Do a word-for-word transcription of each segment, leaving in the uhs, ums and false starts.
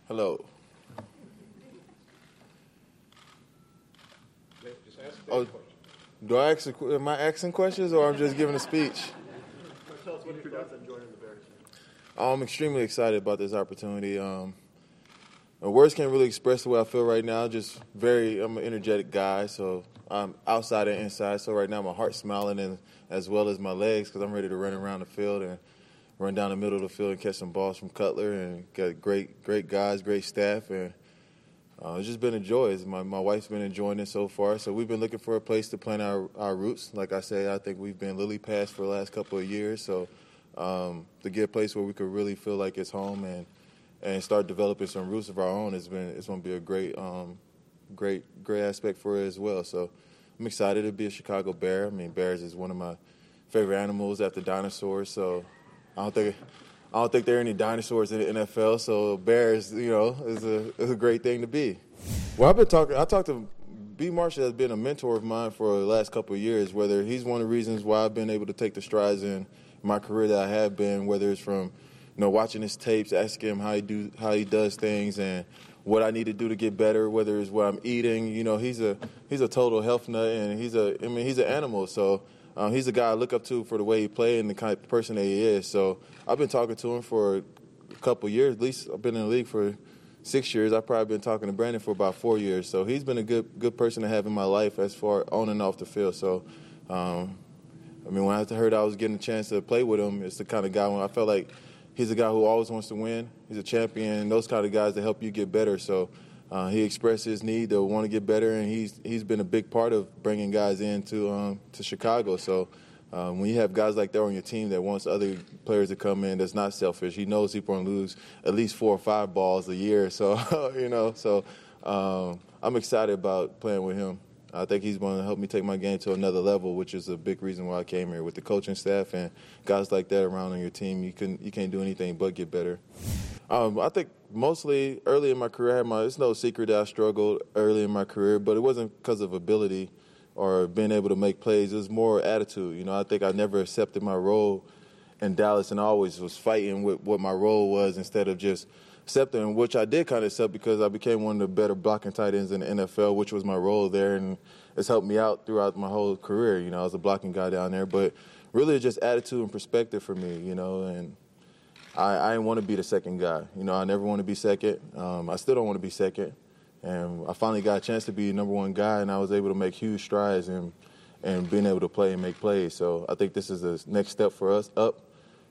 Hello. Just ask Oh, do I ask, a- am I asking questions or I'm just giving a speech? Tell us what your thoughts on joining the Bears. I'm extremely excited about this opportunity. Um, words can't really express the way I feel right now. Just very, I'm an energetic guy, so I'm outside and inside. So right now my heart's smiling, and as well as my legs, because I'm ready to run around the field and run down the middle of the field and catch some balls from Cutler, and got great, great guys, great staff, and uh, it's just been a joy. My my wife's been enjoying it so far. So we've been looking for a place to plant our, our roots. Like I say, I think we've been lily pads for the last couple of years. So um, to get a place where we could really feel like it's home and and start developing some roots of our own, it's been it's going to be a great um, great great aspect for it as well. So I'm excited to be a Chicago Bear. I mean, bears is one of my favorite animals after dinosaurs. So I don't think. I don't think there are any dinosaurs in the N F L, so Bears, you know, is a is a great thing to be. Well, I've been talking. I talked to B. Marshall has been a mentor of mine for the last couple of years. Whether he's one of the reasons why I've been able to take the strides in my career that I have been. Whether it's from, you know, watching his tapes, asking him how he do how he does things, and what I need to do to get better. Whether it's what I'm eating, you know, he's a he's a total health nut, and he's a I mean he's an animal. So. Um, he's a guy I look up to for the way he plays and the kind of person that he is. So I've been talking to him for a couple of years. At least I've been in the league for six years. I've probably been talking to Brandon for about four years. So he's been a good good person to have in my life as far on and off the field. So, um, I mean, when I heard I was getting a chance to play with him, it's the kind of guy when I felt like he's a guy who always wants to win. He's a champion. Those kind of guys that help you get better. So. Uh, he expressed his need to want to get better, and he's he's been a big part of bringing guys into um, to Chicago. So um, when you have guys like that on your team that wants other players to come in, that's not selfish. He knows he's going to lose at least four or five balls a year. So you know, so um, I'm excited about playing with him. I think he's going to help me take my game to another level, which is a big reason why I came here. With the coaching staff and guys like that around on your team, you can you can't do anything but get better. Um, I think mostly early in my career, I had my, it's no secret that I struggled early in my career, but it wasn't because of ability or being able to make plays. It was more attitude. You know, I think I never accepted my role in Dallas and I always was fighting with what my role was instead of just accepting, which I did kind of accept because I became one of the better blocking tight ends in the N F L, which was my role there, and it's helped me out throughout my whole career. You know, I was a blocking guy down there, but really it's just attitude and perspective for me, you know, and I, I didn't want to be the second guy. You know, I never want to be second. Um, I still don't want to be second. And I finally got a chance to be the number one guy, and I was able to make huge strides in, and being able to play and make plays. So I think this is the next step for us up,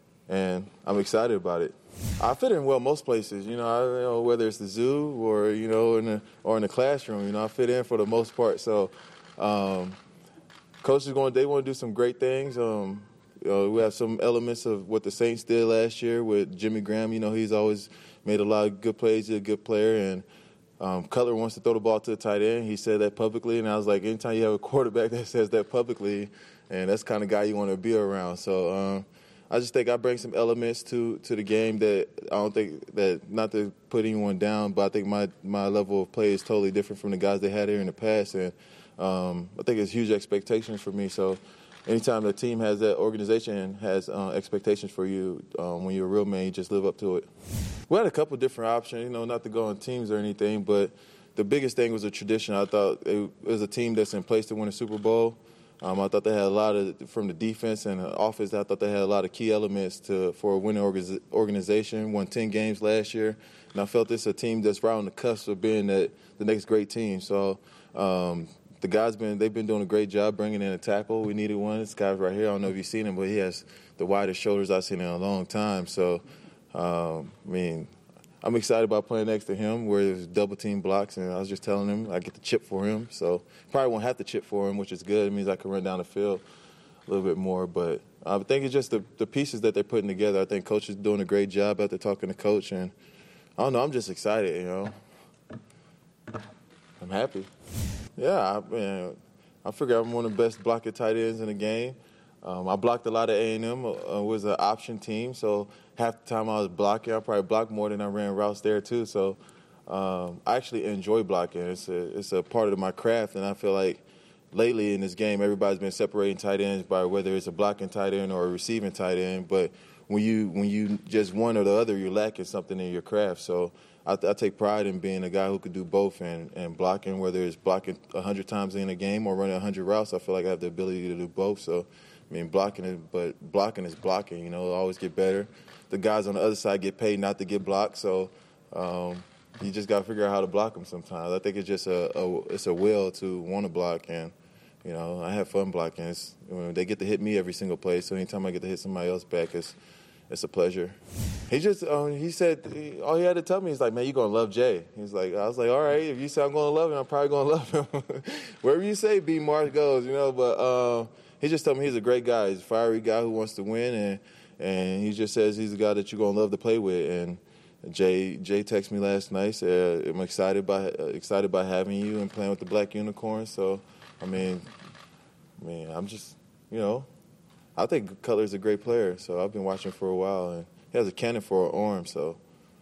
and I'm excited about it. I fit in well most places, you know, I, you know whether it's the zoo or, you know, in the, or in the classroom. You know, I fit in for the most part. So um, coaches going, they want to do some great things. Um, You know, we have some elements of what the Saints did last year with Jimmy Graham. You know, he's always made a lot of good plays. He's a good player. And um, Cutler wants to throw the ball to the tight end. He said that publicly. And I was like, anytime you have a quarterback that says that publicly, and that's the kind of guy you want to be around. So um, I just think I bring some elements to, to the game that I don't think that, not to put anyone down, but I think my, my level of play is totally different from the guys they had here in the past. And um, I think it's huge expectations for me. So anytime the team has that, organization has uh, expectations for you, um, when you're a real man, you just live up to it. We had a couple different options, you know, not to go on teams or anything, but the biggest thing was a tradition. I thought it was a team that's in place to win a Super Bowl. Um, I thought they had a lot of, from the defense and the offense, I thought they had a lot of key elements to for a winning organization. Won ten games last year, and I felt this is a team that's right on the cusp of being that, the next great team. So um, the guys been they've been doing a great job bringing in a tackle. We needed one. This guy's right here. I don't know if you've seen him, but he has the widest shoulders I've seen in a long time. So, um, I mean, I'm excited about playing next to him where there's double team blocks, and I was just telling him I get the chip for him. So probably won't have to chip for him, which is good. It means I can run down the field a little bit more. But I think it's just the, the pieces that they're putting together. I think Coach is doing a great job after talking to Coach. And I don't know, I'm just excited, you know. I'm happy. Yeah, I, man, I figure I'm one of the best blocking tight ends in the game. Um, I blocked a lot of A and M. Uh, it was an option team, so half the time I was blocking, I probably blocked more than I ran routes there too. So um, I actually enjoy blocking. It's a, it's a part of my craft, and I feel like lately in this game, everybody's been separating tight ends by whether it's a blocking tight end or a receiving tight end. But when you when you just one or the other, you're lacking something in your craft. So I, I take pride in being a guy who could do both, and, and blocking, whether it's blocking one hundred times in a game or running one hundred routes. I feel like I have the ability to do both. So, I mean, blocking is, but blocking is blocking. You know, always get better. The guys on the other side get paid not to get blocked. So um, you just got to figure out how to block them sometimes. I think it's just a, a it's a will to want to block, and you know, I have fun blocking. It's, you know, they get to hit me every single play. So anytime I get to hit somebody else back, it's It's a pleasure. He just, um, he said, he, all he had to tell me is like, man, you're going to love Jay. He's like, I was like, all right, if you say I'm going to love him, I'm probably going to love him. Wherever you say B. Marsh goes, you know, but uh, he just told me he's a great guy. He's a fiery guy who wants to win, and and he just says he's a guy that you're going to love to play with. And Jay Jay texted me last night, said, I'm excited by, uh, excited by having you and playing with the Black Unicorns. So, I mean, I mean, I'm just, you know, I think Cutler's a great player, so I've been watching for a while, and he has a cannon for an arm, so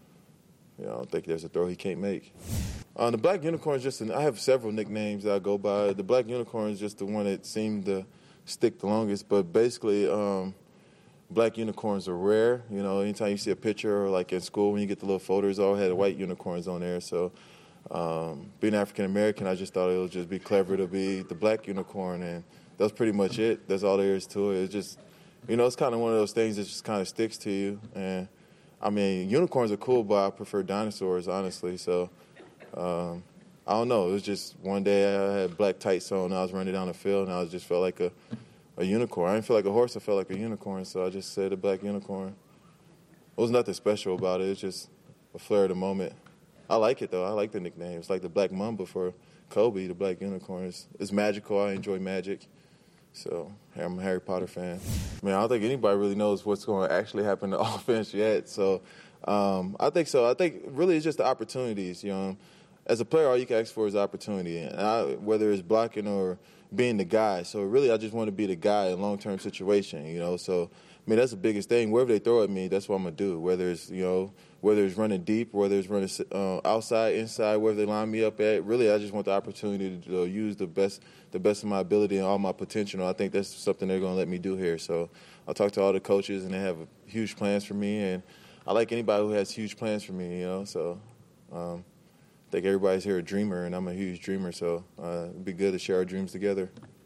you know, I don't think there's a throw he can't make. Uh, the Black Unicorn is just an, I have several nicknames that I go by. The Black Unicorn is just the one that seemed to stick the longest, but basically um, Black unicorns are rare. You know, anytime you see a picture, or like in school when you get the little photos, all had white unicorns on there, so um, being African-American, I just thought it would just be clever to be the Black Unicorn, and that's pretty much it. That's all there is to it. It's just, you know, it's kind of one of those things that just kind of sticks to you. And, I mean, unicorns are cool, but I prefer dinosaurs, honestly. So, um, I don't know. It was just one day I had black tights on, and I was running down the field, and I just felt like a, a unicorn. I didn't feel like a horse. I felt like a unicorn, so I just said a Black Unicorn. It was nothing special about it. It's just a flare of the moment. I like it, though. I like the nickname. It's like the Black Mamba for Kobe, the Black Unicorn. It's, it's magical. I enjoy magic. So I'm a Harry Potter fan. I mean, I don't think anybody really knows what's going to actually happen to offense yet. So um, I think so. I think really it's just the opportunities. You know, as a player, all you can ask for is opportunity, and I, whether it's blocking or being the guy. So really, I just want to be the guy in a long-term situation. You know, so I mean that's the biggest thing. Wherever they throw at me, that's what I'm gonna do. Whether it's you know, whether it's running deep, whether it's running uh, outside, inside, wherever they line me up at. Really, I just want the opportunity to uh, use the best, the best of my ability and all my potential. And I think that's something they're gonna let me do here. So I talk to all the coaches, and they have huge plans for me. And I like anybody who has huge plans for me. You know, so. Um, I think everybody's here a dreamer, and I'm a huge dreamer, so uh, it'd be good to share our dreams together.